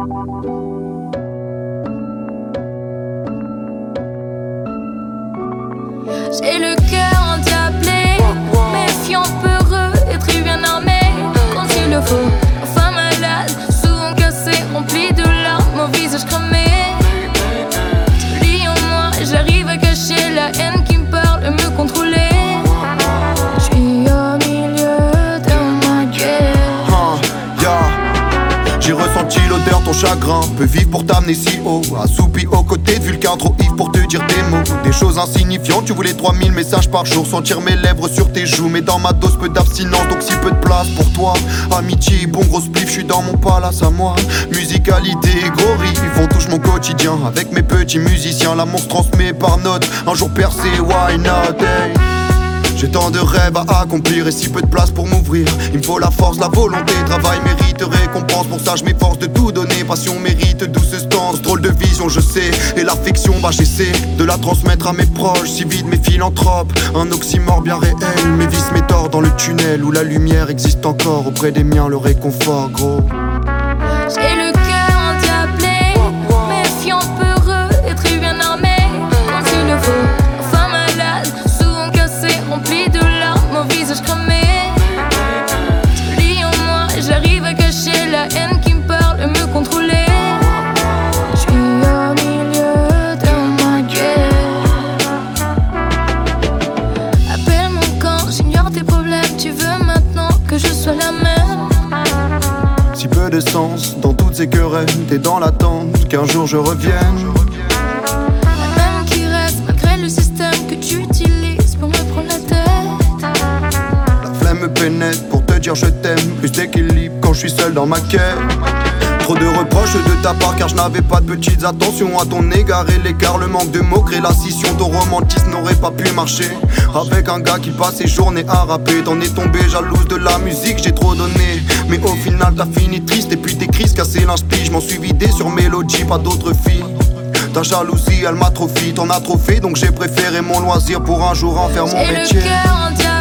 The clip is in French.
J'ai le cœur endiablé, méfiant, peureux et très bien armé quand il le faut. Enfin malade, souvent cassé, rempli de larmes, mon visage cramé. Tu lis en moi, j'arrive à cacher la haine qui me parle, me contrôler. Je suis au milieu de ma guerre. J'ai ressenti l'odeur, ton chagrin peut vivre pour t'amener si haut. Assoupi aux côtés de Vulcain, trop ivre pour te dire des mots. Des choses insignifiantes, tu voulais 3000 messages par jour. Sentir mes lèvres sur tes joues, mais dans ma dose peu d'abstinence, donc si peu de place pour toi. Amitié, bon gros spliff, j'suis dans mon palace à moi. Musicalité, gros riff, on touche mon quotidien. Avec mes petits musiciens, l'amour se transmet par notes. Un jour percé, why not, hey. J'ai tant de rêves à accomplir et si peu de place pour m'ouvrir. Il me faut la force, la volonté, travail mérite récompense. Pour ça je m'efforce de tout donner, passion mérite douce stance. Drôle de vision je sais, et l'affection bah j'essaie de la transmettre à mes proches. Si vide mes philanthropes, un oxymore bien réel. Mes vices, mes torts dans le tunnel où la lumière existe encore. Auprès des miens le réconfort gros. J'ai le cœur endiablé, méfiant, peureux et très bien armé quand il le faut. Enfin malade, souvent cassé, rempli de larmes, mon visage cramé. Tu lis en moi, j'arrive à cacher la haine qui me parle, me contrôler. Je suis au milieu de ma guerre. Appelle-moi quand j'ignore tes problèmes. Tu veux maintenant que je sois la même. Si peu de sens dans toutes ces querelles, t'es dans l'attente qu'un jour je revienne. La même qui reste malgré le système que tu utilises pour me prendre la tête. La flemme me pénètre pour te dire je t'aime. Plus d'équilibre quand je suis seul dans ma quête. Trop de reproches de ta part car je n'avais pas de petites attentions à ton égard. Et l'écart, le manque de mots crée la scission. Ton romantisme n'aurait pas pu marcher avec un gars qui passe ses journées à rapper. T'en es tombé jalouse de la musique, j'ai trop donné. Mais au final t'as fini triste et puis tes crises cassé l'inspi. Je m'en suis vidé sur Mélodie, pas d'autres filles. Ta jalousie elle m'atrophie, t'en as trop fait donc j'ai préféré mon loisir pour un jour en faire mon métier. J'ai le cœur